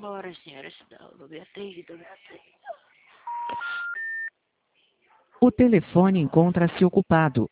Bora, senhora, dove atende, dove atende. O telefone encontra-se ocupado.